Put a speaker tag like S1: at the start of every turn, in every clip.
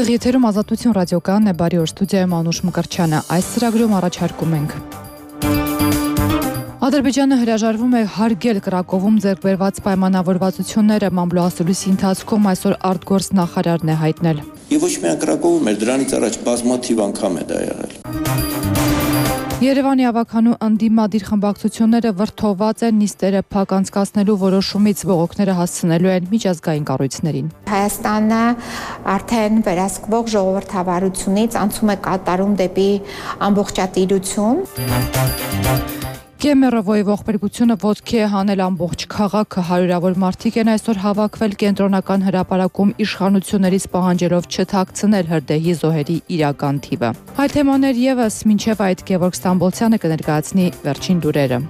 S1: Ուղիղ եթերում Ազատություն ռադիոկայանն է, բարի օր, ստուդիայում Անուշ Մկրտչյանը։ Այս ծրագրում առաջարկում ենք. Ադրբեջանը հրաժարվում է հարգել Կրակովում ձեռք բերված պայմանավորվածությունները, մամլոասուլիսի ընթացքում այսօր արտգործ նախարարն է հայտնել։
S2: Եվ ոչ միայն Կրակովում էր, դրանից առաջ բազմաթիվ անգամ է դա եղել։
S1: Երևանի ավագանու ընդդիմադիր խմբակցությունները վրդովված են նիստերը փակ անցկացնելու որոշումից, բողոքները հասցնելու են միջազգային կառույցներին։
S3: Հայաստանը արդեն վերահսկվող ժողովրդավարությունից անցում է կատարում դեպի ամբողջատիրություն։
S1: Կեմերովոյի ողբերգությունը ոտքի է հանել ամբողջ քաղաքը, հարյուրավոր մարդիկ են այսօր հավաքվել կենտրոնական հրապարակում իշխանություններից պահանջելով չթաքցնել հրդեհի զոհերի իրական թիվը։ Այլ թեմաներ ևս, մինչև այդ Գևորգ Ստամբոլցյանը կներկայացնի վերջին լուրերը։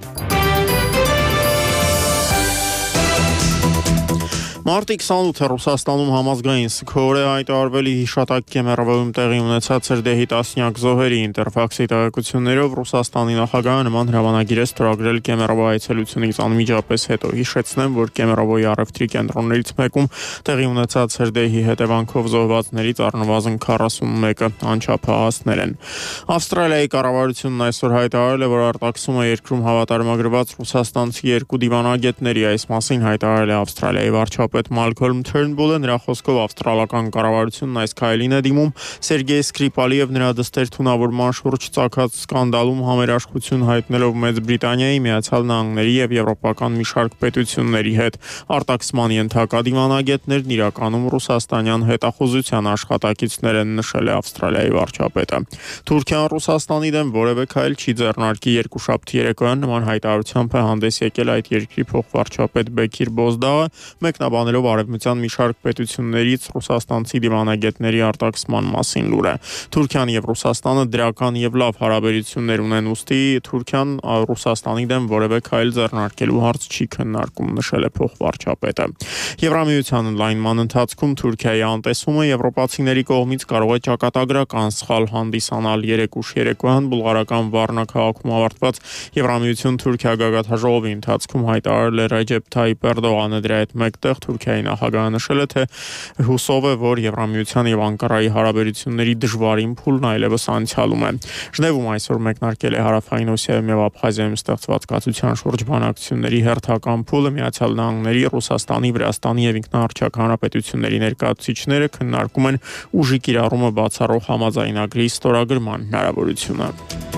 S4: Մարտի 28-ը Ռուսաստանում համազգային սգոր է հայտարարվելի հիշատակ Կեմերովոյում տեղի ունեցած հրդեհի տասնյակ զոհերի ինտերֆաքսի տեղեկություններով Ռուսաստանի նախագահը նման հրամանագիր է ստորագրել Կեմերովո այցելությունից անմիջապես հետո։ Հիշեցնեմ, որ Կեմերովոյի առևտրի կենտրոններից մեկում տեղի ունեցած հրդեհի հետևանքով զոհվածներից առնվազն 41-ը անչափահասներ են։ Ավստրալիայի կառավարությունն այսօր հայտարարել է, որ արտաքսում է երկրում հավատարմագրված ռուսաստանցի երկու դիվանագետների, այս մասին հայտարարել է Ավստրալիայի վարչապետ Մալքոլմ Թըրնբուլը, նրա խոսքով ավստրալական կառավարությունն այս քայլին է դիմում Սերգեյ Սկրիպալի եւ նրա դստեր թունավորման շուրջ ծագած սկանդալում համերաշխություն հայտնելով Մեծ Բրիտանիայի, Միացյալ Նահանգների եւ եվրոպական մի շարք պետությունների հետ։ Արտաքսման ենթակա դիվանագետներն իրականում ռուսաստանյան հետախուզության աշխատակիցներ են, նշել է Ավստրալիայի վարչապետը։ Թուրքիան Ռուսաստանի դեմ որևէ քայլ չի ձեռնարկի, երկուշաբթի երեկոյան նման հայտարարությամբ է հանդես եկել այդ երկրի փոխվարչապետ Բեքիր Բոզդաղը, մեկնաբանելով արևմտյան մի շարք պետություններից ռուսաստանցի դիվանագետների արտաքսման մասին լուրը։ Թուրքիան եւ Ռուսաստանը դրական եւ լավ հարաբերություններ ունեն, ուստի Թուրքիան Ռուսաստանի դեմ որևէ քայլ ձեռնարկելու հարց չի քննարկում, նշել է փոխվարչապետը։ Եվրամիության ընդլայնման ընթացքում Թուրքիայի անտեսումը եվրոպացիների կողմից կարող է ճակատագրական սխալ հանդիսանալ։ Երեկուշ երեկոյան բուլղարական Վառնա քաղաքում ավարտված Եվրամիություն-Թուրքիա գագաթնաժողովի ընթացքում հայտարարել է Ռեջեփ Թայիփ Էրդողանը։ Դրա հետ մեկտեղ Թուրքիայի նախագահը նշել է, թե հուսով է, որ Եվրամիության եւ Անկարայի հարաբերությունների դժվարին փուլն այլևս անցյալում է։ Ժնևում այսօր մեկնարկել է Հարավային Օսիայում եւ Աբխազիայում ստեղծված կացության շուրջ բանակցությունների հերթական փուլը։ Միացյալ Նահանգների, Ռուսաստանի, Վրաստանի եւ ինքնաարչակ հանրապետությունների ներկայացուցիչները քննարկում են ուժի կիրառումը բացառող համաձայնագրի ստորագրման հնարավորությունը։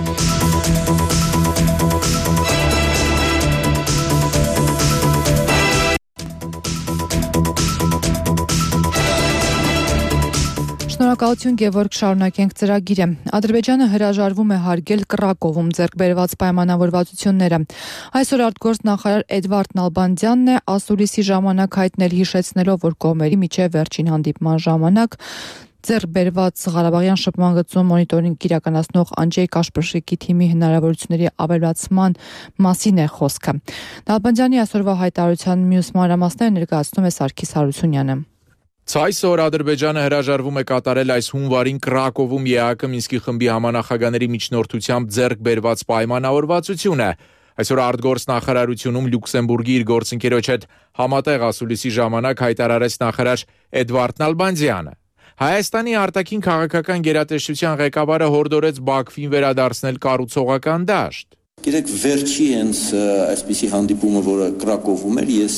S1: Շնորհակալություն Գևորգ, շարունակենք ծրագիրը։ Ադրբեջանը հրաժարվում է հարգել Կրակովում ձեռք բերված պայմանավորվածությունները։ Այսօր արտգործ նախարար Էդվարդ Նալբանդյանն է ասուլիսի ժամանակ հայտնել, հիշեցնելով, որ կողմերի միջև վերջին հանդիպման ժամանակ ձեռք բերված Ղարաբաղյան շփման գծում մոնիտորինգ իրականացնող Անջեյ Կաշպրշիկի թիմի հնարավորությունների ավելացման մասին է խոսքը։ Նալբանդյանի այսօրվա հայտարարության մյուս մանրամասները ներկայացնում է Սարգիս Հարությունյանը։
S5: Այսօր Ադրբեջանը հրաժարվում է կատարել այս հունվարին Կրակովում ԵԱՀԿ Մինսկի խմբի համանախագահների միջնորդությամբ ձեռք բերված պայմանավորվածությունը։ Այսօր արտգործ նախարարությունում Լյուքսեմբուրգի իր գործընկերոջ հետ համատեղ ասուլիսի ժամանակ հայտարարեց նախարար Էդվարդ Նալբանդյանը։ Հայաստանի արտաքին քաղաքական գերատեսչության ղեկավարը հորդորեց Բաքվին վերադարձնել կառուցողական դաշտ։
S2: Գիտեք, վերջի հենց այսպիսի հանդիպումը, որը Կրակովում էր, ես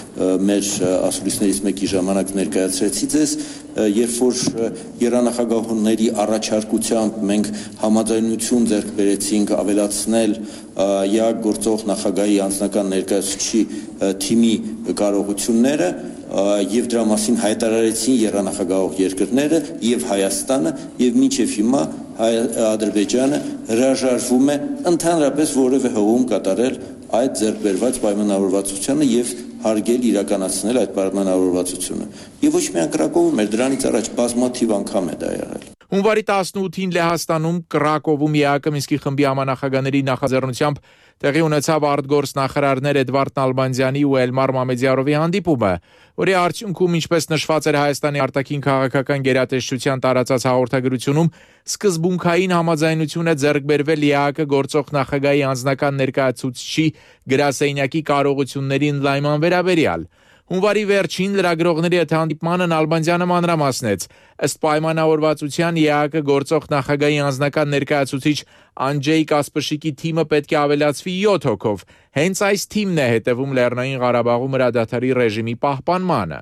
S2: մեր ասուլիսներից մեկի ժամանակ ներկայացրեցի ձեզ, երբ որ երանախագահների առաջարկությամբ մենք համաձայնություն ձեռք բերեցինք ավելացնել ԵԱՀԿ գործող նախագահի անձնական ներկայացուցիչի թիմի կարողությունները, եւ դրա մասին հայտարարեցին երանախագահող երկրները եւ Հայաստանը, եւ մինչեւ հիմա Ադրբեջանը հրաժարվում է ընդհանրապես որևէ հողում կատարել այդ ձեռք բերված պայմանավորվածությունը եւ հարգել իրականացնել այդ պայմանավորվածությունը։ Եվ ոչ միայն Կրակովում էր, դրանից առաջ բազմաթիվ անգամ է դա եղել։
S5: Հունվարի 18-ին Լեհաստանում Կրակովում ԵԱՀԿ Մինսկի խմբի համանախագահների նախաձեռնությամբ տեղի ունեցավ արտգործ նախարարներ Էդվարդ Նալբանդյանի ու Էլմար Մամեդյարովի հանդիպումը, որի արդյունքում, ինչպես նշված էր Հայաստանի արտաքին քաղաքական գերատեսչության տարածած հաղորդագրությունում, սկզբունքային համաձայնություն է ձեռք բերվել ԵԱՀԿ գործող նախագահի անձնական ներկայացուցչի գրասենյակի կարողությունների ընդլայնման վերաբերյալ։ Հունվարի վերջին լրագրողների հետ հանդիպմանը Նալբանդյանը մանրամասնեց. ըստ պայմանավորվածության ԵԱԿ-ը գործող նախագահի անձնական ներկայացուցիչ Անջեյ Կասպշիկի թիմը պետք է ավելացվի 7 հոգով։ Հենց այս թիմն է հետևում Լեռնային Ղարաբաղում հրադադարի ռեժիմի պահպանմանը։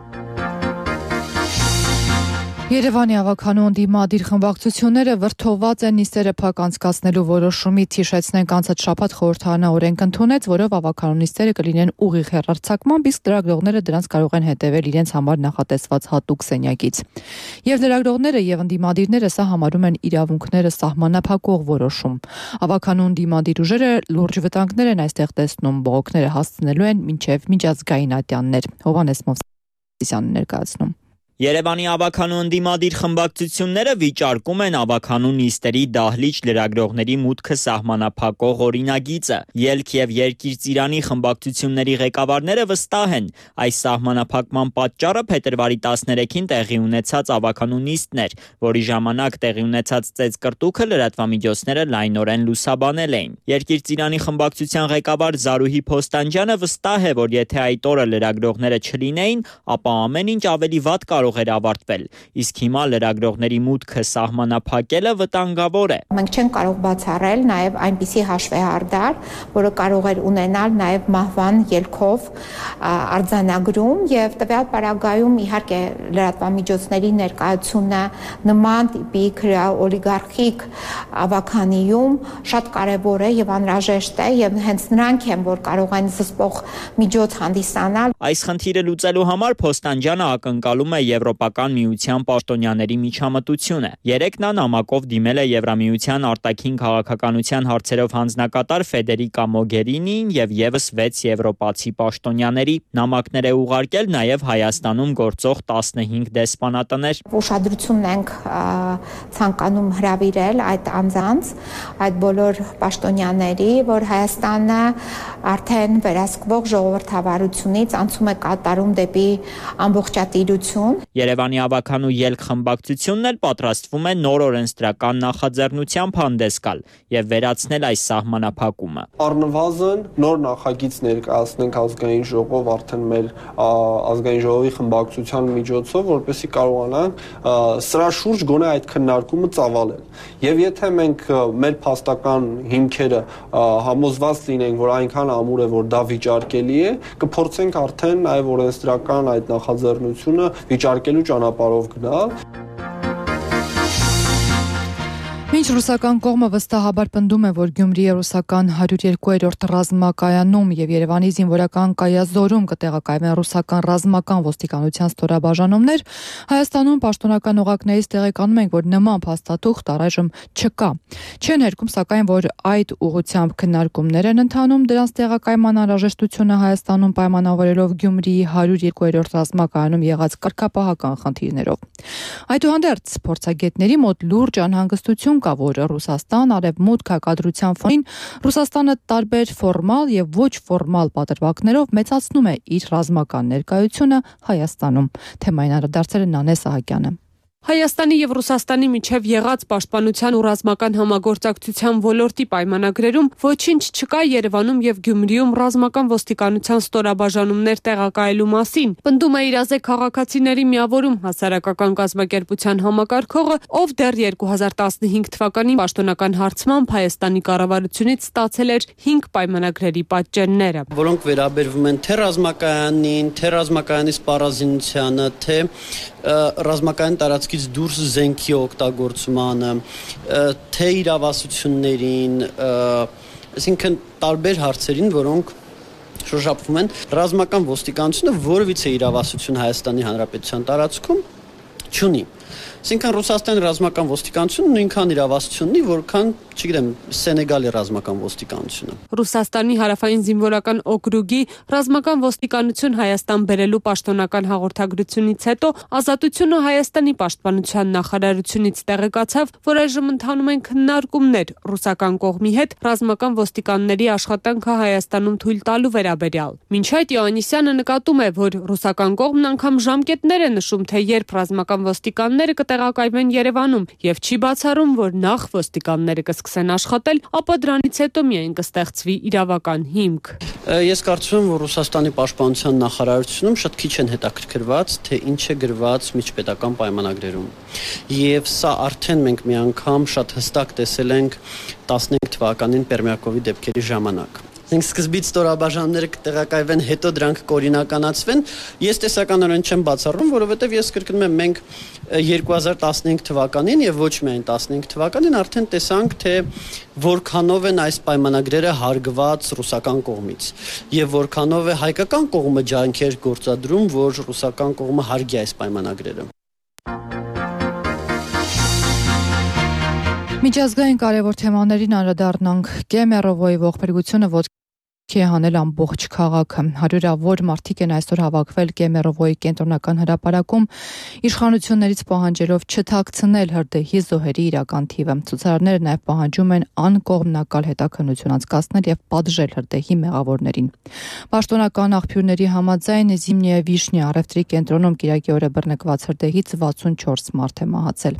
S1: Երևանի ավականու ընդդիմադիր խմբակցությունները վրդովված են նիստերը փակ անցկացնելու որոշումից, հիշեցնենք անցած շաբաթ խորհրդարանը օրենք ընդունեց, որով ավականու նիստերը կլինեն ուղիղ հեռարձակմամբ, իսկ լրագրողները դրանց կարող են հետևել իրենց համար նախատեսված հատուկ սենյակից։ Եվ լրագրողները եւ ընդդիմադիրները սա համարում են իրավունքները սահմանափակող որոշում։ Ավականու ընդդիմադիր ուժերը լուրջ վտանգներ են այստեղ տեսնում, բողոքները հասցնելու են մինչև միջազգային ատյաններ։ Հովհաննես Մովսիսյանը ներկայացնում։
S6: Երևանի ավականու ընդդիմադիր խմբակցությունները վիճարկում են ավականու նիստերի դահլիճ լրագրողների մուտքը սահմանափակող օրինագիծը։ Ելք եւ Երկիր Ծիրանի խմբակցությունների ղեկավարները վստահ են, այս սահմանափակման պատճառը փետրվարի 13-ին տեղի ունեցած ավականու նիստն էր, որի ժամանակ տեղի ունեցած ծեծկռտուքը լրատվամիջոցները լայնորեն լուսաբանել էին։ Երկիր Ծիրանի խմբակցության ղեկավար Զարուհի Փոստանջյանը վստահ է, որ եթե այդ օրը լրագրողները չլինեին, ապա ամեն ինչ ավելի վատ կարող էր ավարտվել, իսկ հիմա լրագրողների մուտքը սահմանափակելը վտանգավոր է։
S3: Մենք չենք կարող բացառել նաև այնպիսի հաշվեհարդար, որը կարող էր ունենալ նաև մահվան ելքով արձանագրում եւ տվյալ պարագայում իհարկե լրատվամիջոցների ներկայությունը նման տիպի օլիգարխիկ ավականիում շատ կարեւոր է եւ անհրաժեշտ է եւ հենց նրանք են, որ կարող են զսպող միջոց հանդիսանալ։
S6: Այս խնդիրը լուծելու համար Փոստանջյանը ակնկալում է Եվրոպական միության պաշտոնյաների միջամտությունը։ Երեկ նա նամակով դիմել է Եվրամիության արտաքին քաղաքականության հարցերով հանձնակատար Ֆեդերիկա Մոգերինին եւ եւս 6 եվրոպացի պաշտոնյաների։ Նամակներ է ուղարկել նաեւ Հայաստանում գործող 15 դեսպանատներ։
S3: Ուշադրություն ենք ցանկանում հրավիրել այդ անձանց, այդ բոլոր պաշտոնյաների, որ Հայաստանը արդեն վերահսկվող ժողովրդավարությունից անցում է կատարում դեպի ամբողջատիրություն։
S6: Երևանի ավականու ելք խմբակցությունն էլ պատրաստվում է նոր օրենսդրական նախաձեռնությամբ հանդես գալ եւ վերացնել այս սահմանափակումը։
S7: Առնվազն նոր նախագիծ ներկայացնենք ազգային ժողով արդեն մեր ազգային ժողովի խմբակցության միջոցով, որպեսզի կարողանանք սրա շուրջ գոնե այդ քննարկումը ծավալել։ Եվ եթե մենք մեր փաստական հիմքերը համոզված լինենք, որ այնքան ամուր է, որ դա վիճարկելի է, կփորձենք արդեն նաեւ օրենսդրական այդ նախաձեռնությունը վիճարկելու ճանապարհով գնալ։
S1: Մինչ ռուսական կողմը վստահաբար պնդում է, որ Գյումրիի ռուսական 102-րդ ռազմակայանում եւ Երևանի զինվորական կայազորում կտեղակայվեն ռուսական ռազմական ոստիկանության ստորաբաժանումներ, Հայաստանում պաշտոնական օղակներից տեղեկանում ենք, որ նման փաստաթուղթ առայժմ չկա։ Չեն հերքում սակայն, որ այդ ուղղությամբ քննարկումներ են ընթանում, դրանց տեղակայման անհրաժեշտությունը Հայաստանում պայմանավորելով Գյումրիի 102-րդ ռազմակայանում եղած կարգապահական խնդիրներով։ Այդուհանդերձ փորձագետների մոտ լուրջ անհանգստություն կա, որ Ռուսաստան արևմուտք հակադրության ֆոնին Ռուսաստանը տարբեր ֆորմալ եւ ոչ ֆորմալ պատրվակներով մեծացնում է իր ռազմական ներկայությունը Հայաստանում։ Թեմային անդրադարձել է Նանե Սահակյանը։
S8: Հայաստանի եւ Ռուսաստանի միջև եղած պաշտպանության ու ռազմական համագործակցության ոլորտի պայմանագրերում ոչինչ չկա Երևանում եւ Գյումրիում ռազմական ոստիկանության ստորաբաժանումներ տեղակայելու մասին։ Պնդում է իրազեկ քաղաքացիների միավորում հասարակական կազմակերպության համակարգողը, ով դեռ 2015 թվականին պաշտոնական հարցմամբ Հայաստանի կառավարությունից ստացել էր 5 պայմանագրերի պատճենները,
S9: որոնք վերաբերվում են թե ռազմակայանին, թե ռազմակայանի սպառազինությանը, թե ռազմական տարածքից դուրս զենքի օգտագործմանը, թե իրավասություններին, այսինքն տարբեր հարցերին, որոնք շոշափվում են, ռազմական ոստիկանությունը որևիցե իրավասություն Հայաստանի Հանրապետության տարածքում չունի։ Այսինքն Ռուսաստանի ռազմական ոստիկանությունը նույնքան իրավասություն ունի, որքան, չգիտեմ, Սենեգալի ռազմական ոստիկանությունը։
S8: Ռուսաստանի հարավային զինվորական օկրուգի ռազմական ոստիկանություն Հայաստան բերելու պաշտոնական հաղորդագրությունից հետո Ազատությունը Հայաստանի պաշտպանության նախարարությունից տեղեկացավ, որ այժմ ընթանում են քննարկումներ ռուսական կողմի հետ ռազմական ոստիկանների աշխատանքը Հայաստանում թույլ տալու վերաբերյալ։ Մինչ այդ Յոհաննիսյանը նկատում է, որ ռուսական կողմն անգամ ժամկետներ է նշում, թե երբ ռազմական ոստիկանները կտեղակայվեն Երևանում եւ չի բացառում, որ նախ ոստիկանները սկսեն աշխատել, ապա դրանից հետո միայն կստեղծվի իրավական հիմք։
S9: Ես կարծում եմ, որ Ռուսաստանի պաշտպանության նախարարությունում շատ քիչ են հետաքրքրված, թե ինչ է գրված միջպետական պայմանագրերում։ Եվ սա արդեն մենք մի անգամ շատ հստակ տեսել ենք 15 թվականին Պերմյակովի դեպքերի ժամանակ։ Մենք սկզբից ստորաբաժանները կտեղակայվեն, հետո դրանք կօրինականացվեն։ Ես տեսականորեն չեմ բացառում, որովհետև ես կրկնում եմ, մենք 2015 թվականին եւ ոչ միայն 15 թվականին արդեն տեսանք, թե որքանով են այս պայմանագրերը հարգված ռուսական կողմից եւ որքանով է հայկական կողմը ջանքեր գործադրում, որ ռուսական կողմը հարգի այս պայմանագրերը։
S1: Միջազգային կարևոր թեմաներին անդրադառնանք։ Կեմերովոյի ողբերգությունը ոտքի է հանել ամբողջ քաղաքը։ Հարյուրավոր մարդիկ են այսօր հավաքվել Կեմերովոյի կենտրոնական հրապարակում, իշխանություններից պահանջելով չթաքցնել հրդեհի զոհերի իրական թիվը։ Ցուցարարները նաև պահանջում են անկողմնակալ հետաքննություն անցկացնել եւ պատժել հրդեհի մեղավորներին։ Պաշտոնական աղբյուրների համաձայն Զիմնիա Վիշնի առևտրի կենտրոնում կիրակի օրը բռնկված հրդեհից 64 մարդ է մահացել։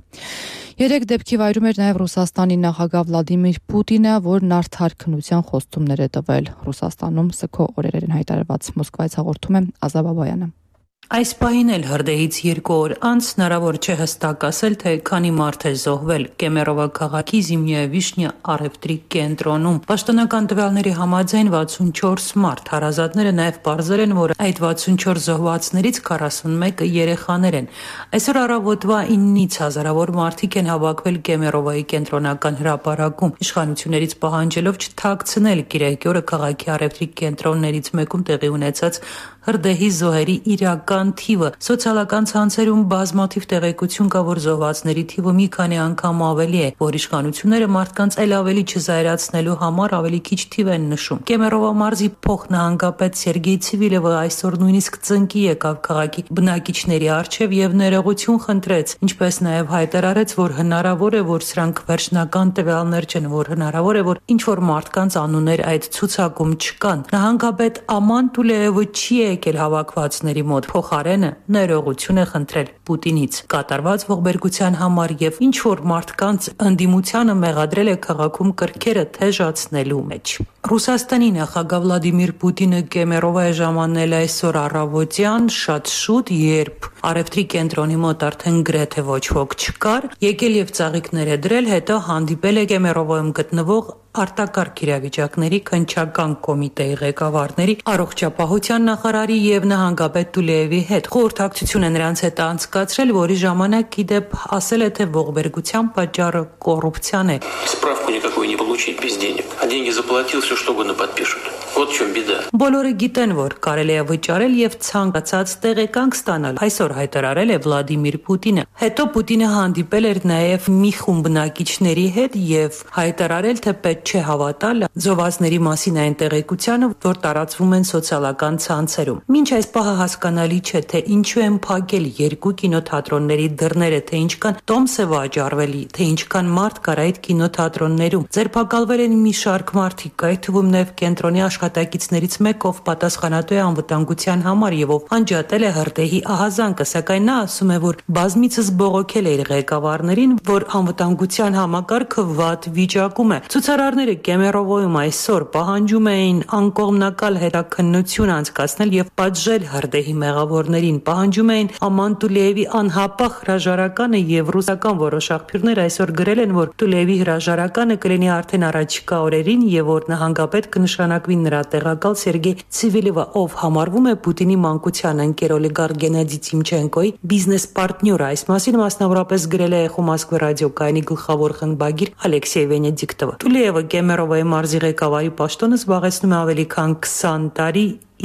S1: 3 դեպքի վայրում էր նաև Ռուսաստանի նախագահ Վլադիմիր Պուտինը, որն արդար քննության խոստումներ է տվել։ Ռուսաստանում սգո օրերին հայտարարված Մոսկվայից հաղորդում է Ազա Բաբայանը։
S10: Այս պահին էլ հրդեհից 2 օր անց հնարավոր չէ հստակ ասել, թե քանի մարդ է զոհվել Կեմերովա քաղաքի Զիմնիա Վիշնի առևտրի կենտրոնում։ Պաշտոնական տվյալների համաձայն 64 մարդ, հարազատները նաև պարզել են, որ այդ 64 զոհվածներից 41-ը երեխաներ են։ Այսօր առավոտվա 9-ից հազարավոր մարդիկ են հավաքվել Կեմերովայի կենտրոնական հրապարակում, իշխանություններից պահանջելով չթաքցնել կիրակի օրը քաղաքի առևտրի կենտրոններից մեկում տեղի ունեցած հրդեհի զոհերի իրական թիվը։ Սոցիալական ցանցերում բազմաթիվ տեղեկություն կա, որ զոհվածների թիվը մի քանի անգամ ավելի է, որ իշխանությունները մարդկանց այլ ավելի չզայրացնելու համար ավելի քիչ թիվ են նշում։ Կեմերովա մարզի փոխնահանգապետ Սերգեյ Ցիվիլովը այսօր նույնիսկ ծնկի եկավ քաղաքի բնակիչների առջև եւ ներողություն խնդրեց, ինչպես նաեւ հայտարարեց, որ հնարավոր է, որ սրանք վերջնական տվյալներ չեն, որ հնարավոր է, որ ինչ որ մարդկանց անուններ այդ ցուցակում չկան։ Նահանգապետ Աման Տուլեևը չի եկել հավաքվածների մոտ, փոխարենը ներողություն է խնդրել Պուտինից կատարված ողբերգության համար եւ ինչ որ մարդկանց ընդդիմությանը մեղադրել է քաղաքում կրքերը թեժացնելու մեջ։ Ռուսաստանի նախագահ Վլադիմիր Պուտինը Կեմերովա է ժամանել այսօր առավոտյան շատ շուտ, երբ առևտրի կենտրոնի մոտ արդեն գրեթե ոչ ոք չկար, եկել եւ ծաղիկներ է դրել, հետո հանդիպել է Կեմերովայում գտնվող արտակարգ իրավիճակների քննչական կոմիտեի ղեկավարների, առողջապահության նախարարի եւ նահանգապետ Տուլեևի հետ։ Խորհրդակցություն է նրանց հետ անցկացրել, որի ժամանակ իդեպ ասել է, թե ողբերգության պատճառը կոռուպցիան է։
S11: Справку никакой не получить без денег. А деньги заплатил, все что угодно подпишут. Вот в чем беда.
S10: Բոլորը գիտեն, որ կարելի է վճարել եւ ցանկացած տեղեկանք ստանալ։ Այսօր հայտարարել է Վլադիմիր Պուտինը։ Հետո Պուտինը հանդիպել էր նաեւ մի խումբ բնակիչների հետ եւ հայտարարել, թե պետք չէ հավատալ զոհվածների մասին այն տեղեկությանը, որ տարածվում են սոցիալական ցանցերում։ Մինչ այս պահը հասկանալի չէ, թե ինչու են փակել 2 կինոթատրոնների դռները, թե ինչքան տոմս է վաճառվել, թե ինչքան մարդ կար այդ կինոթատրոններում։ Ձերբակալվել են մի շարք մարդիկ, այդ թվում նաև կենտրոնի աշխատակիցներից մեկը, ով պատասխանատու է անվտանգության համար եւ ով անջատել է հրդեհի ահազանգը, սակայն նա ասում է, որ բազմիցս բողոքել է իր ղեկավարներին, որ անվտանգության համակարգը վատ վիճակում է։ Ցուցարարները Կեմերովոյում այսօր պահանջում էին անկողմնակալ հետաքննություն անցկացնել եւ պատժել հրդեհի մեղավորներին, պահանջում էին Աման Տուլեևի անհապաղ հրաժարականը եւ ռուսական որոշ աղբյուրներ այսօր գրել են, որ Տուլեևի հրաժարականը կլինի արդեն առաջիկա օրերին եւ որ նահանգապետ կնշանակվի նրա տեղակալ Սերգեյ Ցիվիլովը, ով համարվում է Պուտինի մանկության ընկեր օլիգարխ Գենադի Տիմչենկոյի բիզնես պարտնյորը։ Այս մասին մասնավորապես գրել է Էխո Մոսկվա ռադիոկայանի գլխավոր խմբագիր Ալեքսեյ Վենեդիկտովը։ Տուլեևը Կեմերովայի մարզի ղեկավարի պաշտոնը զբաղեցնում է ավելի քան 20 տարի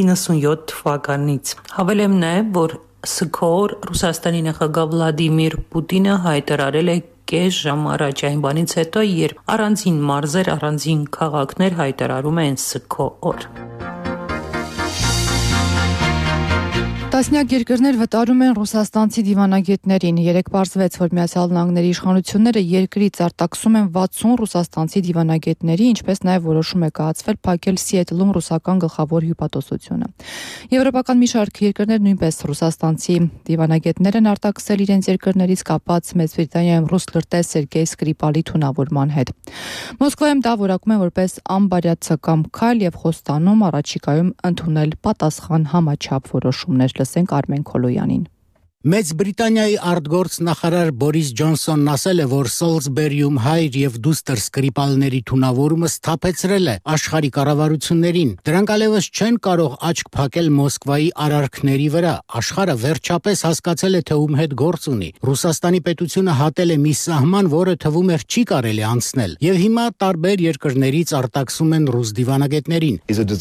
S10: 97 թվականից։ Հավելեմ նաև, որ սկոր Ռուսաստանի նախագահ Վլադիմիր Պուտինը հայտարարել է կես ժամ առաջ այն բանից հետո, երբ առանձին մարզեր, առանձին քաղաքներ հայտարարում են սկո օր։
S1: Տասնյակ երկրներ վտարում են ռուսաստանցի դիվանագետներին։ Երեկ պարզվեց, որ Միացյալ Նահանգների իշխանությունները երկրից արտաքսում են 60 ռուսաստանցի դիվանագետների, ինչպես նաև որոշում է կայացվել փակել Սիեթլում ռուսական գլխավոր հյուպատոսությունը։ Եվրոպական մի շարք երկրներ նույնպես ռուսաստանցի դիվանագետներ են արտաքսել իրենց երկրներից կապած Մեծ Բրիտանիայում ռուս լրտես Սերգեյ Սկրիպալի թունավորման հետ։ Մոսկվայում դա որակում է որպես անբարյացակամ քայլ եւ խոստանում առաջիկայում ընդունել պատասխան համաչափ որոշումներ։ Լսենք Արմեն Քոլոյանին։
S12: Մեծ Բրիտանիայի արտգործնախարար Բորիս Ջոնսոնն ասել է, որ Սոլսբերիում հայր եւ դուստր Սկրիպալների թունավորումը սթափեցրել է աշխարհի կառավարություններին։ Դրանք այլևս չեն կարող աչք փակել Մոսկվայի արարքների վրա։ Աշխարհը վերջապես հասկացել է, թե ում հետ գործ ունի։ Ռուսաստանի պետությունը հատել է մի սահման, որը թվում էր չի կարելի անցնել, եւ հիմա տարբեր երկրներից արտաքսում են ռուս դիվանագետներին։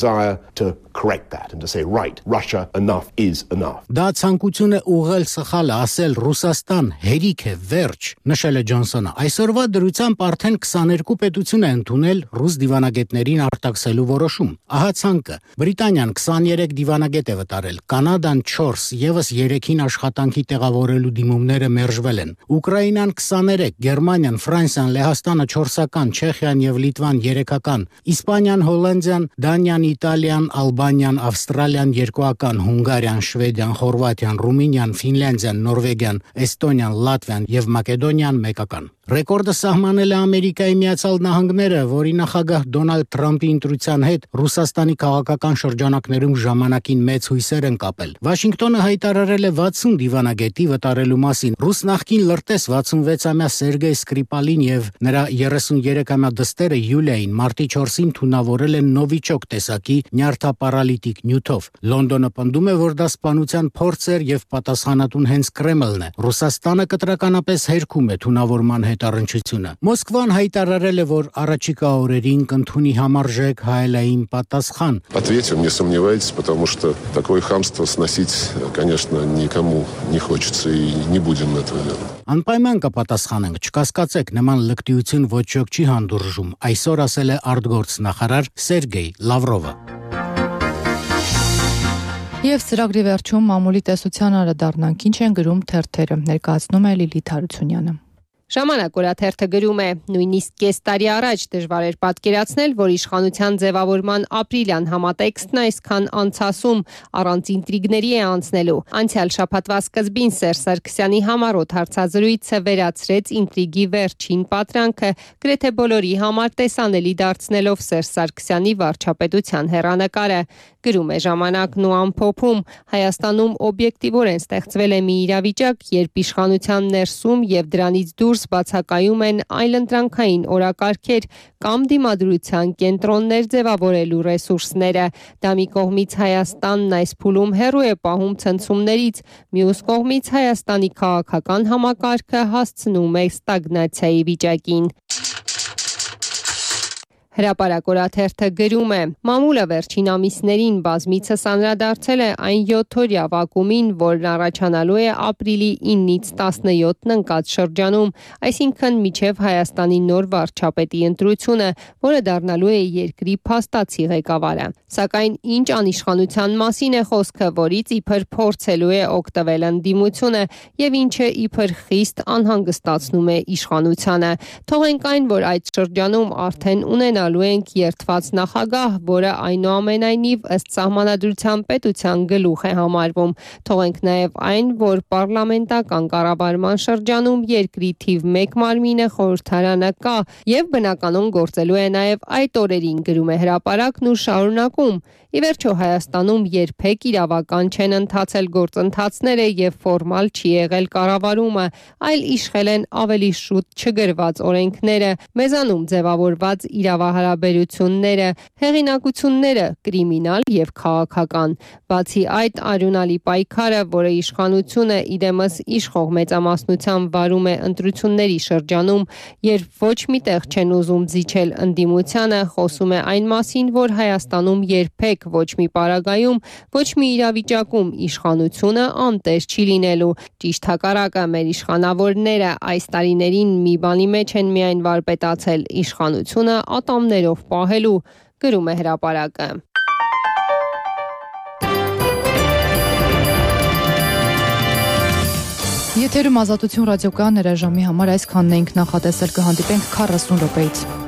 S12: Դա ցանկություն է ուղղել սխալը, ասել Ռուսաստան հերիք է, վերջ, նշել է Ջոնսոնը։ Այսօրվա դրությամբ արդեն 22 պետություն է ընդունել ռուս դիվանագետներին արտաքսելու որոշում։ Ահա ցանկը։ Բրիտանիան 23 դիվանագետ է վտարել, Կանադան 4, եւս 3-ին աշխատանքի տեղավորելու դիմումները մերժվել են։ Ուկրաինան 23, Գերմանիան, Ֆրանսիան, Լեհաստանը 4-ական, Չեխիան եւ Լիտվան 3-ական, Իսպանիան, Հոլանդիան, Դանիան, Իտալիան, Ալբանիան, Ավստրալիան 2-ական, Հունգարիան, Շվեդիան, Խորվաթիան, Ռումինիան, Ֆինլանդիան, Նորվեգիան, Էստոնիան, Լատվիան եւ Մակեդոնիան 1-ական։ Ռեկորդը սահմանել է Ամերիկայի Միացյալ Նահանգները, որի նախագահ Դոնալդ Թրամփի ընտրության հետ Ռուսաստանի քաղաքական շրջանակներում ժամանակին մեծ հույսեր են կապել։ Վաշինգտոնը հայտարարել է 60 դիվանագետի վտարելու մասին։ Ռուս նախկին լրտես 66-ամյա Սերգեյ Սկրիպալին եւ նրա 33-ամյա դստերը Յուլիային մարտի 4-ին թունավորել են նովիչոկ տեսակի նյարդապարալիտիկ նյութով։ Լոնդոնը պնդում է, որ դա սպանության փորձ էր եւ պատասխանատուն հենց Կրեմլն է։ Ռուսաստանը կտրականապես հերքում է թունավորման հետառնչությունը։ Մոսկվան հայտարարել է, որ առաջիկա օրերին կընդունի համարժեք հայելային պատասխան։
S13: Ответим, не сомневайтесь, потому что такое хамство сносить, конечно, никому не хочется и не будем этого делать.
S12: Անպայման կպատասխանենք, չկասկածեք, նման լկտիություն ոչ ոք չի հանդուրժում, այսօր ասել է արտգործնախարար Սերգեյ Լավրովը։
S1: Եվ ծրագրի վերջում մամուլի տեսության անդրադառնանք, ինչ են գրում թերթերը, ներկայացնում է Լիլիթ Հարությունյանը։
S8: Ժամանակ օրաթերթը գրում է. նույնիսկ կես տարի առաջ դժվար էր պատկերացնել, որ իշխանության ձևավորման ապրիլյան համատեքստն այսքան անցասում առանց ինտրիգների է անցնելու։ Անցյալ շաբաթվա սկզբին Սերժ Սարգսյանի համառոտ հարցազրույցը վերացրեց ինտրիգի վերջին պատրանքը, գրեթե բոլորի համար տեսանելի դարձնելով Սերժ Սարգսյանի վարչապետության հեռանկարը։ Գրում է Ժամանակն ու ամփոփում. Հայաստանում օբյեկտիվորեն ստեղծվել է մի իրավիճակ, երբ իշխանության ներսում եւ դրանից դուրս բացակայում են այլընտրանքային օրակարգեր կամ դիմադրության կենտրոններ ձևավորելու ռեսուրսները։ Դա մի կողմից Հայաստանն այս փուլում հեռու է պահում ցնցումներից, մյուս կողմից Հայաստանի քաղաքական համակարգը հասցնում է ստագնացիայի վիճակին։ Հրապարակ օրաթերթը գրում է. Մամուլը վերջին ամիսներին բազմիցս անդրադարձել է այն 7-օրյա վակուումին, որն առաջանալու է ապրիլի 9-ից 17-ն ընկած շրջանում, այսինքն մինչև Հայաստանի նոր վարչապետի ընտրությունը, որը դառնալու է երկրի փաստացի ղեկավարը։ Սակայն ինչ անիշխանության մասին է խոսքը, որից իբր փորձելու է օգտվել ընդդիմությունը եւ ինչը իբր խիստ անհանգստացնում է իշխանությանը։ Թողենք այն, որ այդ շրջանում արդեն ունենալու ենք երդված նախագահ, որը այնուամենայնիվ ըստ սահմանադրության պետության գլուխ է համարվում։ Թողենք նաև այն, որ պարլամենտական կառավարման շրջանում երկրի թիվ 1 մարմինը խորհրդարանը կա եւ բնականon գործելու է նաև այդ օրերին, գրում է հրապարակն ու շարունակում. Ի վերջո Հայաստանում երբեք իրավական չեն ընթացել գործընթացները եւ ֆորմալ չի եղել կառավարումը, այլ իշխել են ավելի շուտ չգրված օրենքները, մեզանում ձևավորված իրավահարաբերությունները, հեղինակությունները, կրիմինալ եւ քաղաքական։ Բացի այդ, արյունալի պայքարը, որը իշխանությունը իդեմս իշխող մեծամասնությամբ վարում է ընտրությունների շրջանում, երբ ոչ միտեղ չեն ուզում զիջել ընդդիմությանը, խոսում է այն մասին, որ Հայաստանում երբեք ոչ մի պարագայում, ոչ մի իրավիճակում իշխանությունը անտեր չի լինելու։ Ճիշտ հակառակը, մեր իշխանավորները այս տարիներին մի բանի մեջ են միայն վարպետացել՝ իշխանությունը ատամներով պահելու, գրում է հրապարակը։
S1: Եթերում Ազատություն ռադիոկայանները ժամի համար այսքանն էինք նախատեսել, կհանդիպենք 40 րոպեից։